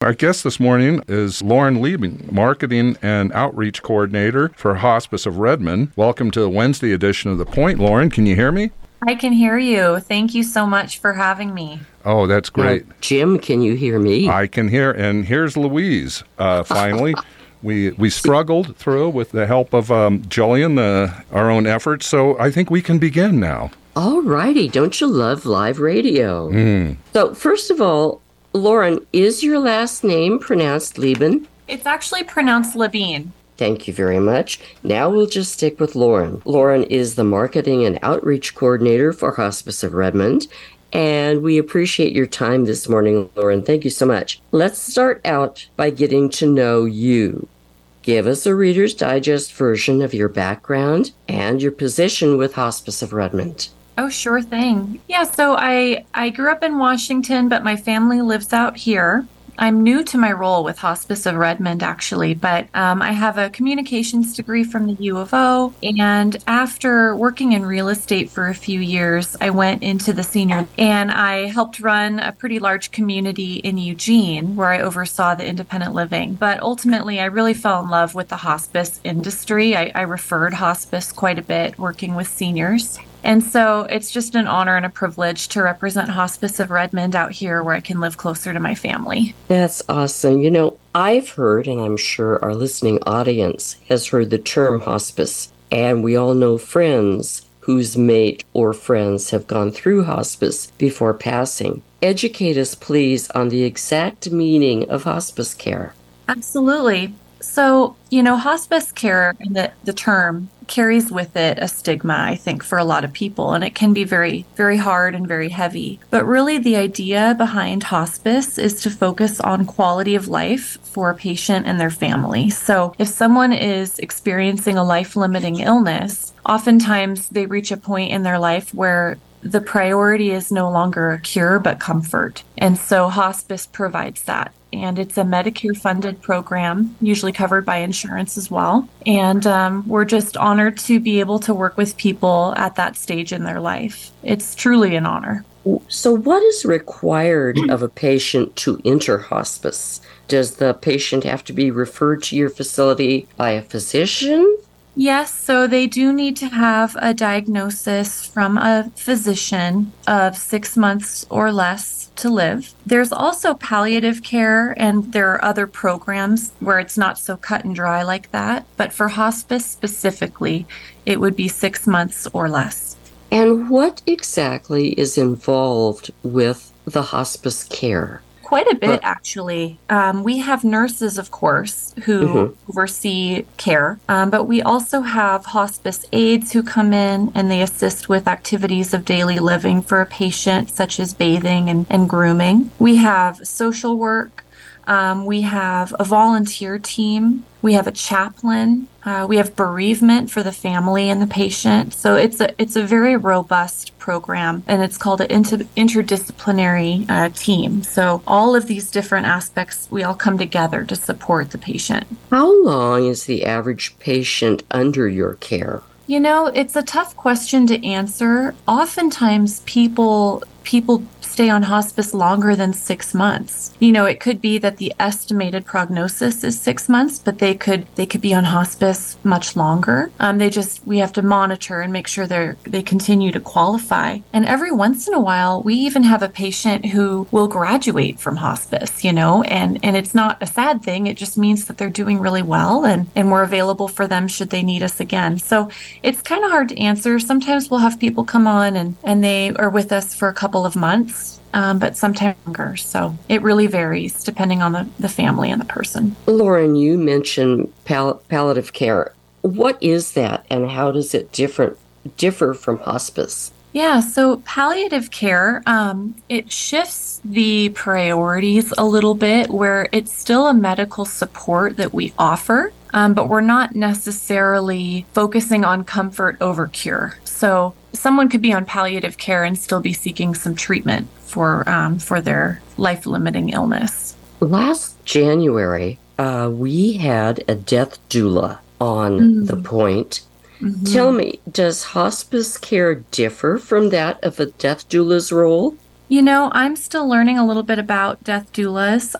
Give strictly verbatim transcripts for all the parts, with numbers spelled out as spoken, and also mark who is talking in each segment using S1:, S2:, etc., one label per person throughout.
S1: Our guest this morning is Lauren Liebing, Marketing and Outreach Coordinator for Hospice of Redmond. Welcome to the Wednesday edition of The Point. Lauren, can you hear me?
S2: I can hear you. Thank you so much for having me.
S1: Oh, that's great.
S3: Uh, Jim, can you hear me?
S1: I can hear, and here's Louise, uh, finally. we we struggled through with the help of um, Jillian, uh, our own efforts, so I think we can begin now.
S3: All righty. Don't you love live radio?
S1: Mm.
S3: So, first of all, Lauren, is your last name pronounced Lieben?
S2: It's actually pronounced Levine.
S3: Thank you very much. Now we'll just stick with Lauren. Lauren is the Marketing and Outreach Coordinator for Hospice of Redmond, and we appreciate your time this morning, Lauren. Thank you so much. Let's start out by getting to know you. Give us a Reader's Digest version of your background and your position with Hospice of Redmond.
S2: Oh, sure thing. Yeah, so I, I grew up in Washington, but my family lives out here. I'm new to my role with Hospice of Redmond, actually, but um, I have a communications degree from the U of O, and after working in real estate for a few years, I went into the senior, and I helped run a pretty large community in Eugene, where I oversaw the independent living. But ultimately, I really fell in love with the hospice industry. I, I referred hospice quite a bit, working with seniors. And so it's just an honor and a privilege to represent Hospice of Redmond out here where I can live closer to my family.
S3: That's awesome. You know, I've heard, and I'm sure our listening audience has heard the term hospice, and we all know friends whose mate or friends have gone through hospice before passing. Educate us, please, on the exact meaning of hospice care.
S2: Absolutely. So, you know, hospice care, the, the term, carries with it a stigma, I think, for a lot of people, and it can be very, very hard and very heavy. But really, the idea behind hospice is to focus on quality of life for a patient and their family. So if someone is experiencing a life-limiting illness, oftentimes they reach a point in their life where the priority is no longer a cure, but comfort. And so hospice provides that. And it's a Medicare-funded program, usually covered by insurance as well. And um, we're just honored to be able to work with people at that stage in their life. It's truly an honor.
S3: So what is required of a patient to enter hospice? Does the patient have to be referred to your facility by a physician?
S2: Yes, so they do need to have a diagnosis from a physician of six months or less to live. There's also palliative care, and there are other programs where it's not so cut and dry like that. But for hospice specifically, it would be six months or less.
S3: And what exactly is involved with the hospice care?
S2: Quite a bit, actually. Um, we have nurses, of course, who mm-hmm. oversee care, um, but we also have hospice aides who come in and they assist with activities of daily living for a patient, such as bathing and, and grooming. We have social work. Um, we have a volunteer team. We have a chaplain. Uh, we have bereavement for the family and the patient. So it's a it's a very robust program, and it's called an inter- interdisciplinary uh, team. So all of these different aspects, we all come together to support the patient.
S3: How long is the average patient under your care?
S2: You know, it's a tough question to answer. Oftentimes, people people stay on hospice longer than six months. You know, it could be that the estimated prognosis is six months, but they could they could be on hospice much longer. Um, they just we have to monitor and make sure they they continue to qualify. And every once in a while, we even have a patient who will graduate from hospice. You know, and and it's not a sad thing. It just means that they're doing really well, and and we're available for them should they need us again. So it's kind of hard to answer. Sometimes we'll have people come on and and they are with us for a couple of months, um, but sometimes longer. So it really varies depending on the, the family and the person.
S3: Lauren, you mentioned pal- palliative care. What is that, and how does it differ, differ from hospice?
S2: Yeah, so palliative care, um, it shifts the priorities a little bit, where it's still a medical support that we offer, um, but we're not necessarily focusing on comfort over cure. So someone could be on palliative care and still be seeking some treatment for um, for their life-limiting illness.
S3: Last January, uh, we had a death doula on mm. The Point. Mm-hmm. Tell me, does hospice care differ from that of a death doula's role?
S2: You know, I'm still learning a little bit about death doulas.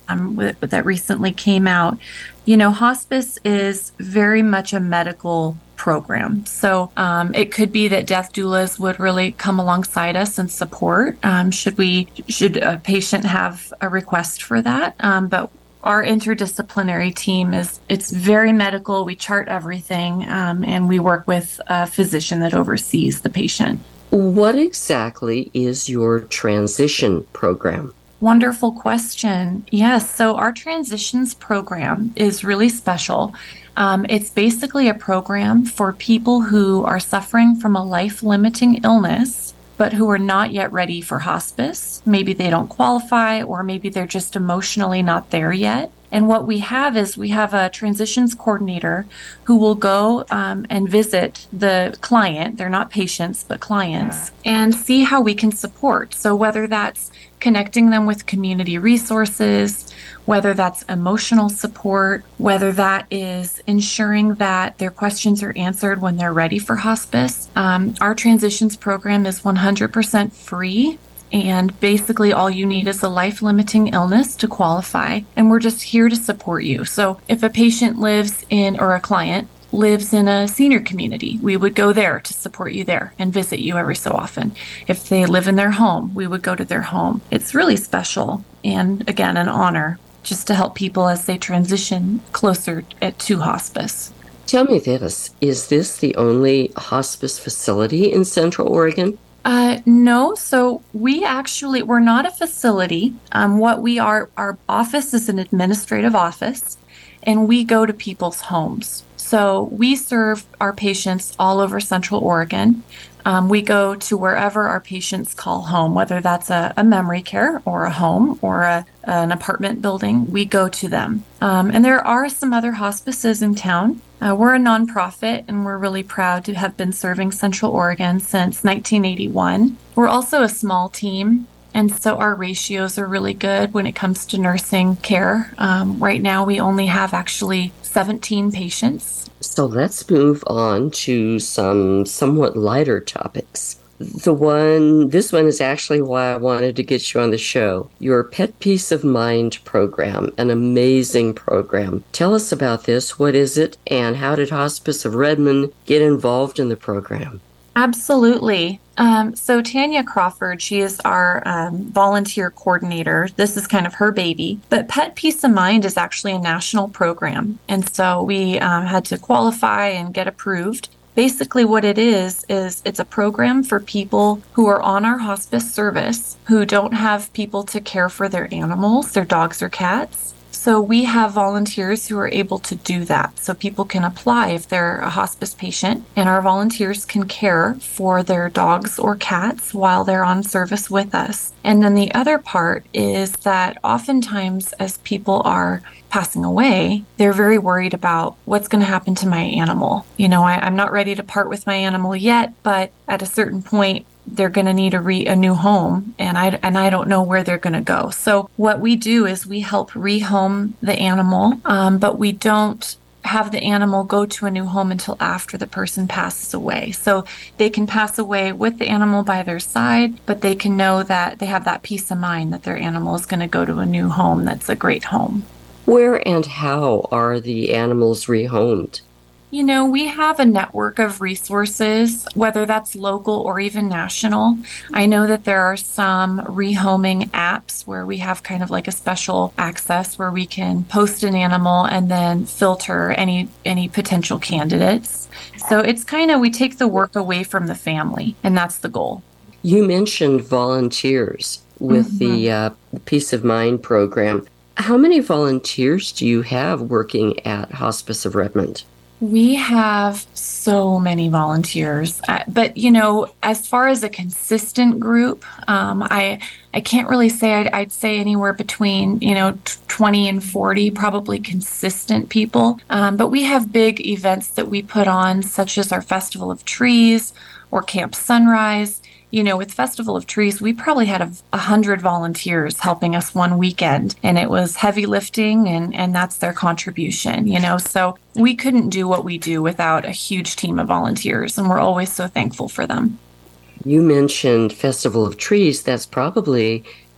S2: um, with, that recently came out. You know, hospice is very much a medical program. So um, it could be that death doulas would really come alongside us and support. Um, should we, should a patient have a request for that? Um, but our interdisciplinary team is, it's very medical. We chart everything, um, and we work with a physician that oversees the patient.
S3: What exactly is your transition program?
S2: Wonderful question. Yes, so our transitions program is really special. Um, it's basically a program for people who are suffering from a life-limiting illness, but who are not yet ready for hospice. Maybe they don't qualify, or maybe they're just emotionally not there yet. And what we have is we have a transitions coordinator who will go um, and visit the client. They're not patients, but clients, and see how we can support. So whether that's connecting them with community resources, whether that's emotional support, whether that is ensuring that their questions are answered when they're ready for hospice. Um, our transitions program is one hundred percent free. And basically all you need is a life-limiting illness to qualify. And we're just here to support you. So if a patient lives in, or a client lives in a senior community, we would go there to support you there and visit you every so often. If they live in their home, we would go to their home. It's really special. And again, an honor just to help people as they transition closer to hospice.
S3: Tell me this, is this the only hospice facility in Central Oregon?
S2: Uh, no, so we actually, we're not a facility. Um, what we are, our office is an administrative office, and we go to people's homes. So we serve our patients all over Central Oregon. Um, we go to wherever our patients call home, whether that's a, a memory care or a home or a, an apartment building, we go to them. Um, and there are some other hospices in town. Uh, we're a nonprofit, and we're really proud to have been serving Central Oregon since nineteen eighty-one. We're also a small team, and so our ratios are really good when it comes to nursing care. Um, right now, we only have actually seventeen patients.
S3: So let's move on to some somewhat lighter topics. The one, this one is actually why I wanted to get you on the show. Your Pet Peace of Mind program, an amazing program. Tell us about this. What is it? And how did Hospice of Redmond get involved in the program?
S2: Absolutely. Um, so Tanya Crawford, she is our um, volunteer coordinator. This is kind of her baby. But Pet Peace of Mind is actually a national program. And so we um, had to qualify and get approved. Basically what it is, is it's a program for people who are on our hospice service who don't have people to care for their animals, their dogs or cats. So we have volunteers who are able to do that. So people can apply if they're a hospice patient, and our volunteers can care for their dogs or cats while they're on service with us. And then the other part is that oftentimes as people are passing away, they're very worried about what's going to happen to my animal. You know, I, I'm not ready to part with my animal yet, but at a certain point, they're going to need a re a new home, and I and I don't know where they're going to go. So what we do is we help rehome the animal, um, but we don't have the animal go to a new home until after the person passes away. So they can pass away with the animal by their side, but they can know that they have that peace of mind that their animal is going to go to a new home that's a great home.
S3: Where and how are the animals rehomed?
S2: You know, we have a network of resources, whether that's local or even national. I know that there are some rehoming apps where we have kind of like a special access where we can post an animal and then filter any any potential candidates. So it's kind of, we take the work away from the family, and that's the goal.
S3: You mentioned volunteers with
S2: Mm-hmm.
S3: the uh, Peace of Mind program. How many volunteers do you have working at Hospice of Redmond?
S2: We have so many volunteers, uh, but you know, as far as a consistent group, um, I I can't really say. I'd, I'd say anywhere between you know twenty and forty, probably consistent people. Um, but we have big events that we put on, such as our Festival of Trees or Camp Sunrise. You know, with Festival of Trees, we probably had a, a hundred volunteers helping us one weekend, and it was heavy lifting, and, and that's their contribution, you know, so we couldn't do what we do without a huge team of volunteers, and we're always so thankful for them.
S3: You mentioned Festival of Trees. That's probably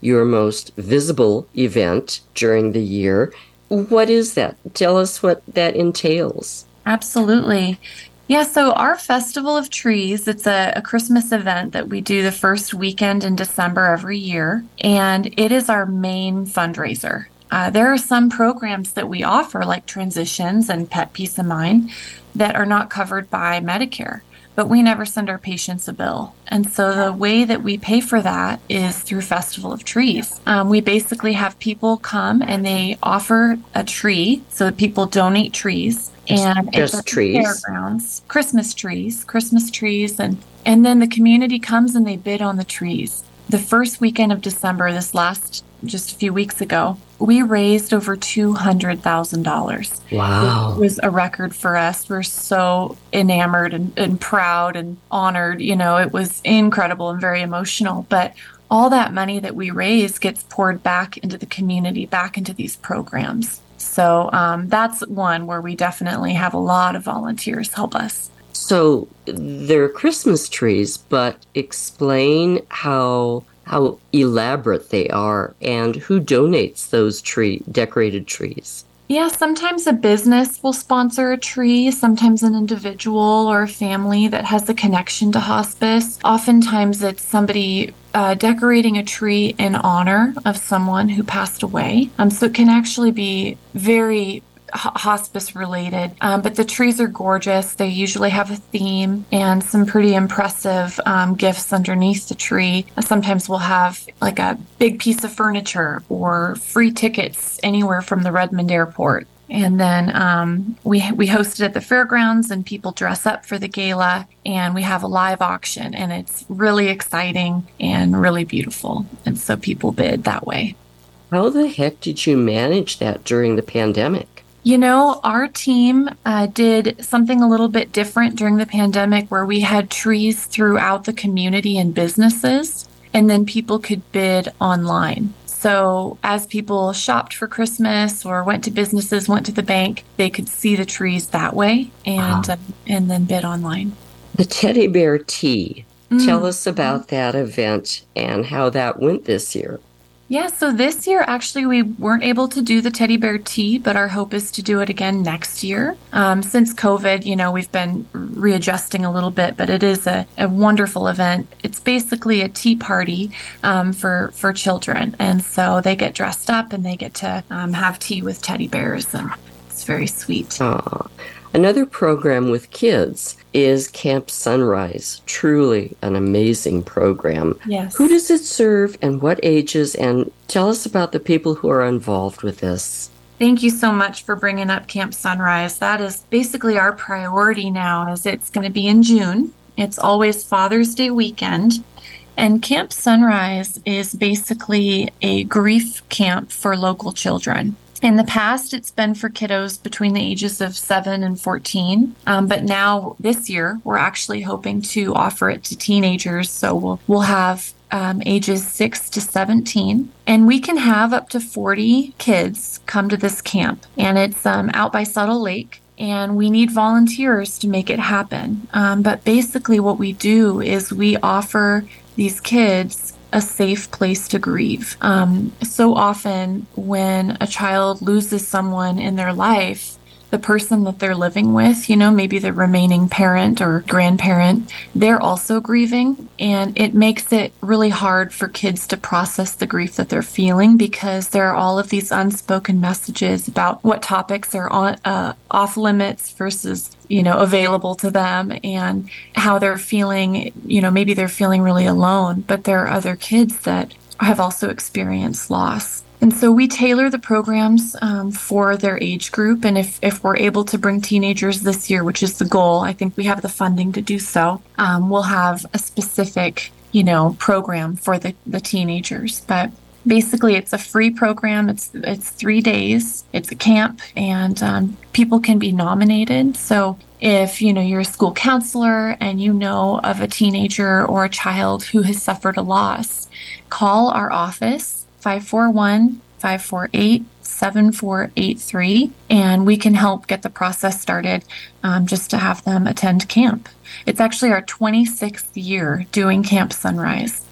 S3: your most visible event during the year. What is that? Tell us what that entails.
S2: Absolutely. Yeah, so our Festival of Trees, it's a, a Christmas event that we do the first weekend in December every year, and it is our main fundraiser. Uh, there are some programs that we offer, like Transitions and Pet Peace of Mind, that are not covered by Medicare, but we never send our patients a bill. And so the way that we pay for that is through Festival of Trees. Um, we basically have people come and they offer a tree, so that people donate trees. And
S3: just
S2: it's
S3: trees,
S2: fairgrounds, Christmas trees, Christmas trees, and and then the community comes and they bid on the trees. The first weekend of December, this last just a few weeks ago, we raised over two hundred thousand dollars.
S3: Wow.
S2: It was a record for us. We're so enamored and, and proud and honored. You know, it was incredible and very emotional. But all that money that we raise gets poured back into the community, back into these programs. So um, that's one where we definitely have a lot of volunteers help us.
S3: So they're Christmas trees, but explain how how elaborate they are and who donates those tree decorated trees.
S2: Yeah, sometimes a business will sponsor a tree, sometimes an individual or a family that has a connection to hospice. Oftentimes it's somebody uh, decorating a tree in honor of someone who passed away. Um, so it can actually be very hospice related, um, but the trees are gorgeous. They usually have a theme and some pretty impressive um, gifts underneath the tree. Sometimes we'll have like a big piece of furniture or free tickets anywhere from the Redmond Airport. And then um, we we host it at the fairgrounds and people dress up for the gala, and we have a live auction, and it's really exciting and really beautiful. And so people bid that way.
S3: How the heck did you manage that during the pandemic?
S2: You know, our team uh, did something a little bit different during the pandemic where we had trees throughout the community and businesses, and then people could bid online. So as people shopped for Christmas or went to businesses, went to the bank, they could see the trees that way and wow. uh, and then bid online.
S3: The Teddy Bear Tea. Mm. Tell us about that event and how that went this year.
S2: Yeah, so this year, actually, we weren't able to do the Teddy Bear Tea, but our hope is to do it again next year. Um, since COVID, you know, we've been readjusting a little bit, but it is a, a wonderful event. It's basically a tea party um, for, for children. And so they get dressed up and they get to um, have tea with teddy bears, and it's very sweet.
S3: Aww. Another program with kids is Camp Sunrise. Truly an amazing program.
S2: Yes.
S3: Who does it serve and what ages? And tell us about the people who are involved with this.
S2: Thank you so much for bringing up Camp Sunrise. That is basically our priority now, as it's going to be in June. It's always Father's Day weekend. And Camp Sunrise is basically a grief camp for local children. In the past, it's been for kiddos between the ages of seven and fourteen. Um, but now this year, we're actually hoping to offer it to teenagers. So we'll, we'll have um, ages six to seventeen. And we can have up to forty kids come to this camp. And it's um, out by Subtle Lake. And we need volunteers to make it happen. Um, but basically what we do is we offer these kids a safe place to grieve. Um, so often when a child loses someone in their life, the person that they're living with, you know, maybe the remaining parent or grandparent, they're also grieving. And it makes it really hard for kids to process the grief that they're feeling because there are all of these unspoken messages about what topics are on uh, off limits versus, you know, available to them and how they're feeling. You know, maybe they're feeling really alone, but there are other kids that have also experienced loss. And so we tailor the programs um, for their age group. And if, if we're able to bring teenagers this year, which is the goal, I think we have the funding to do so, um, we'll have a specific, you know, program for the, the teenagers. But basically, it's a free program. It's it's three days. It's a camp, and um, people can be nominated. So if, you know, you're a school counselor and you know of a teenager or a child who has suffered a loss, call our office, five four one, five four eight, seven four eight three, and we can help get the process started um, just to have them attend camp. It's actually our twenty-sixth year doing Camp Sunrise.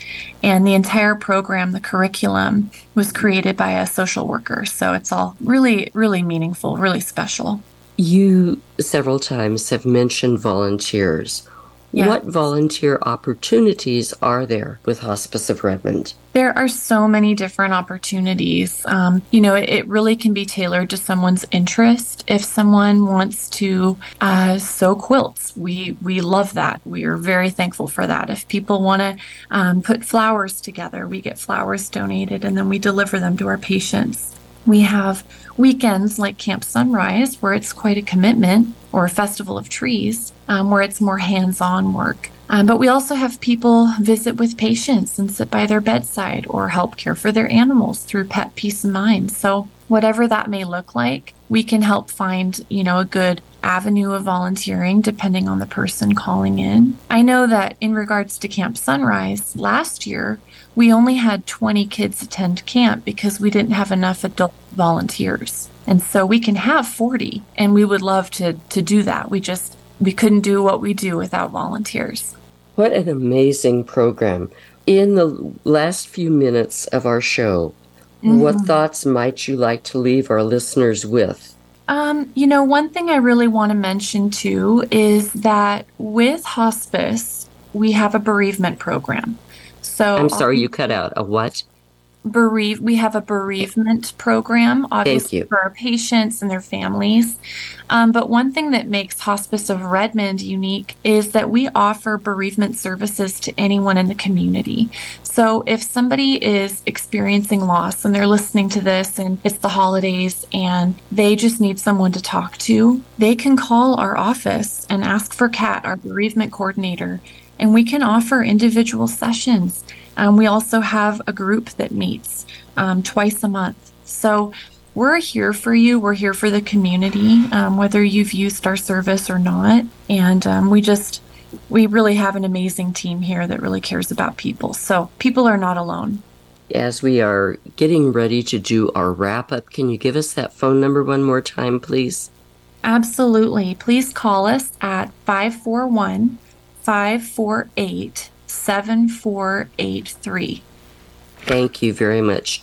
S2: And the entire program, the curriculum, was created by a social worker. So it's all really, really meaningful, really special.
S3: You several times have mentioned volunteers.
S2: Yeah.
S3: What volunteer opportunities are there with Hospice of Redmond?
S2: There are so many different opportunities. Um, you know, it, it really can be tailored to someone's interest. If someone wants to uh, sew quilts, we we love that. We are very thankful for that. If people want to um, put flowers together, we get flowers donated and then we deliver them to our patients. We have weekends like Camp Sunrise, where it's quite a commitment, or a Festival of Trees, um, where it's more hands-on work. Um, but we also have people visit with patients and sit by their bedside or help care for their animals through Pet Peace of Mind. So whatever that may look like, we can help find, you know, a good avenue of volunteering depending on the person calling in. I know that in regards to Camp Sunrise, last year, we only had twenty kids attend camp because we didn't have enough adult volunteers. And so we can have forty, and we would love to to do that. We just, we couldn't do what we do without volunteers.
S3: What an amazing program. In the last few minutes of our show, mm-hmm. what thoughts might you like to leave our listeners with?
S2: Um, you know, one thing I really want to mention too is that with hospice, we have a bereavement program. So
S3: I'm sorry, you cut out. A what?
S2: Bereave. We have a bereavement program, obviously, for our patients and their families. Um, but one thing that makes Hospice of Redmond unique is that we offer bereavement services to anyone in the community. So if somebody is experiencing loss and they're listening to this and it's the holidays and they just need someone to talk to, they can call our office and ask for Kat, our bereavement coordinator, and we can offer individual sessions. Um, we also have a group that meets um, twice a month. So we're here for you. We're here for the community, um, whether you've used our service or not. And um, we just, we really have an amazing team here that really cares about people. So people are not alone.
S3: As we are getting ready to do our wrap up, can you give us that phone number one more time, please?
S2: Absolutely. Please call us at five four one, five four eight, seven four eight three.
S3: Thank you very much.